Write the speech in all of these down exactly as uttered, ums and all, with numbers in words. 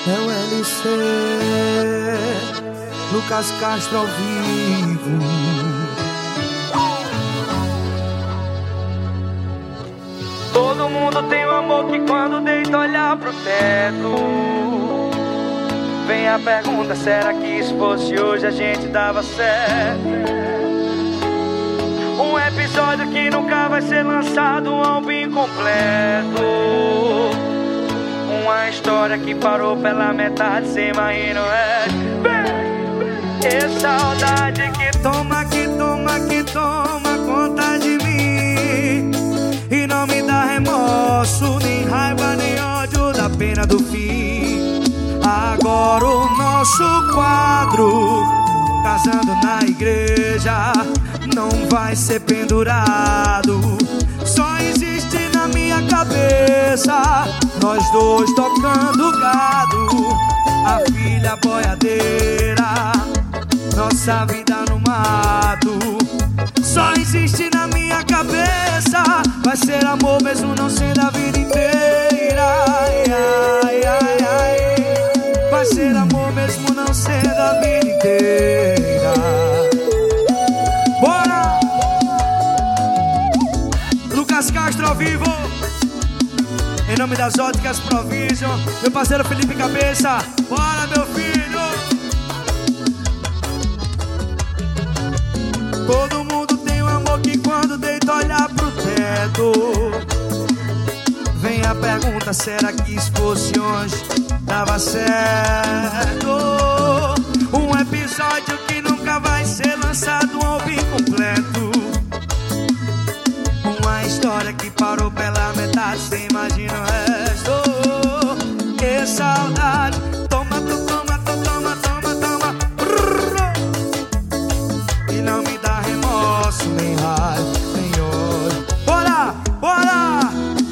É o L C, Lucas Castro ao vivo. Todo mundo tem um amor que quando deita olhar pro teto, vem a pergunta, será que se fosse hoje a gente dava certo? Um episódio que nunca vai ser lançado, um álbum incompleto. Uma história que parou pela metade, cê imagina o resto. E saudade que toma, que toma, que toma conta de mim. E não me dá remorso, nem raiva, nem ódio da pena do fim. Agora o nosso quadro, casando na igreja, não vai ser pendurado. Só existe na minha cabeça nós dois tocando gado, a filha boiadeira, nossa vida no mato. Só existe na minha cabeça, vai ser amor mesmo não sendo a vida inteira. Ai, ai, ai, ai. Vai ser amor mesmo não sendo a vida inteira. Bora! Lucas Castro ao vivo, em nome das óticas Provision, meu parceiro Felipe Cabeça. Bora, meu filho! Todo mundo tem um amor que quando deita olhar pro teto, vem a pergunta, será que se fosse hoje dava certo? Um episódio que nunca vai ser lançado, um álbum incompleto. Uma história que parou pela metade, cê imagina o resto. Que saudade, toma, toma, toma, toma, toma. E não me dá remorso, nem raiva, nem ódio. Bora, bora!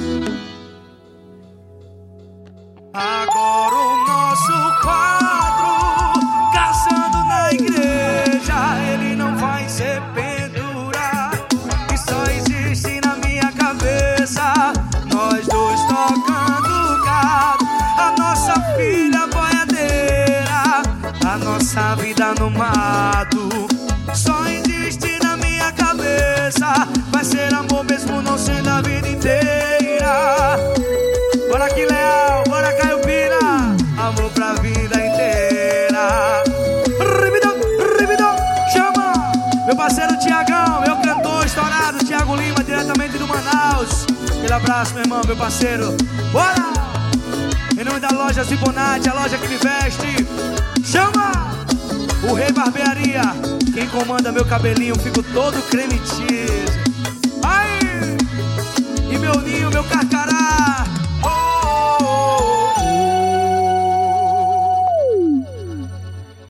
Agora o nosso quadro, casando na igreja, ele não vai ser pendurado. E só existe na minha cabeça nós dois tocando gado, a nossa filha boiadeira, a nossa vida no mato. Só existe na minha cabeça, vai ser amor mesmo não sendo a vida inteira. Bora que leal, bora Caio Pina, amor pra vida inteira. Ribidão, ribidão, chama! Meu parceiro Tiagão, meu cantor estourado, Thiago Lima, diretamente do Manaus. Aquele abraço, meu irmão, meu parceiro. Bora! Em nome da loja Zibonati, a loja que me veste. Chama! O Rei Barbearia, quem comanda meu cabelinho, fico todo creme cheese. Ai! E meu ninho, meu carcá